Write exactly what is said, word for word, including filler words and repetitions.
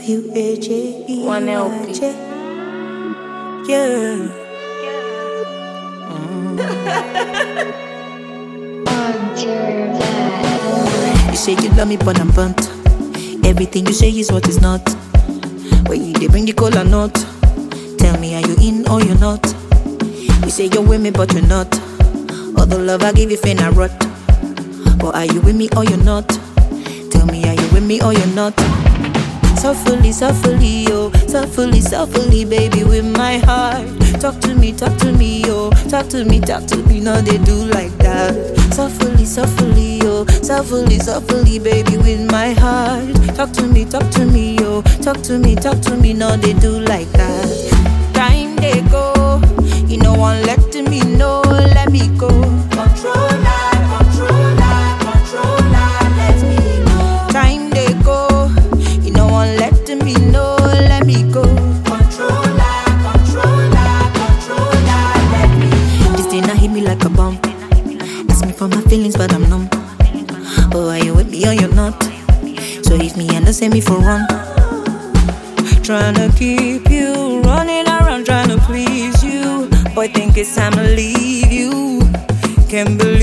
W A J E One L P. Yeah. You say you love me, but I'm burnt. Everything you say is what is not. When you they bring the cola note, tell me, are you in or you're not? You say you're with me, but you're not. All the love I give you, finna rot. But are you with me or you're not? Tell me, are you with me or you're not? Softly, softly, oh, softly, softly, baby, with my heart. Talk to me, talk to me, oh, talk to me, talk to me. No, they do like that. Softly, softly, oh, softly, softly, baby, with my heart. Talk to me, talk to me, oh, talk to me, talk to me. No, they do like that. Time they go, you know, one let me know, let me go. Controller, controller, controller, let me go. Time they go, you know, one let me know, let me go. Controller, controller, controller, let me go. This thing I hit me like a bomb. Ask me for my feelings, but I'm numb. Oh, are you with me or you're not? So if me and send me for run. Tryna keep you running around, tryna please you. Boy, think it's time to leave you. Can't believe